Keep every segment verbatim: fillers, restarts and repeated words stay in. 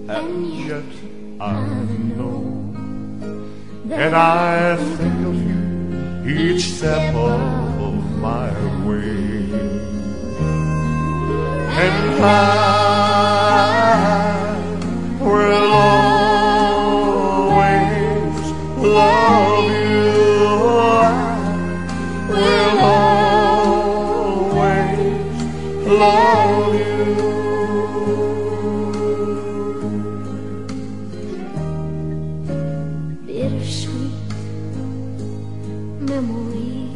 and yet I know that I think of you each step of my way, and I will always love you. I will always love you. Bittersweet memories,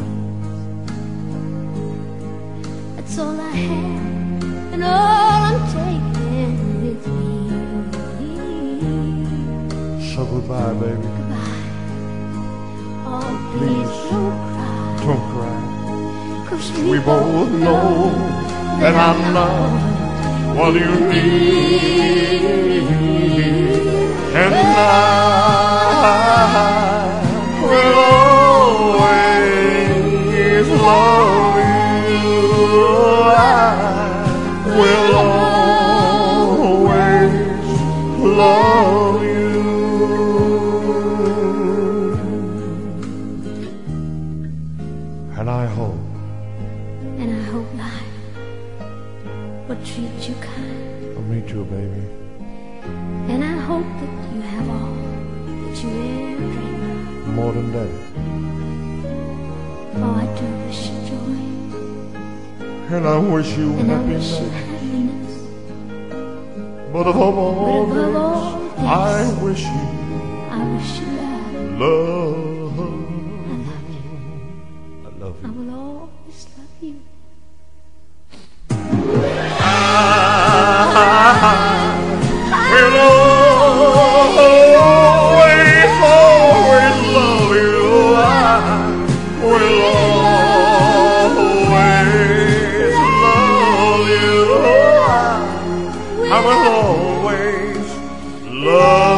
that's all I have and all I'm taking with me. So goodbye, baby. Goodbye. Oh, please, Please, don't cry, don't cry. 'cause We both know that I'm not what you need, and I will always love you. I will always love you. And I hope, and I hope life will treat you kind, oh, me too, baby. and I hope that you have all that you ever dreamed of. More than that. Oh, I do wish you joy, And I wish you and I wish you happiness. happiness. But above all, But above all, this, yes, I wish you I wish you love. love. I love you. I love I you. will always love you. I will always, always love you. I will always love you. I will always love you.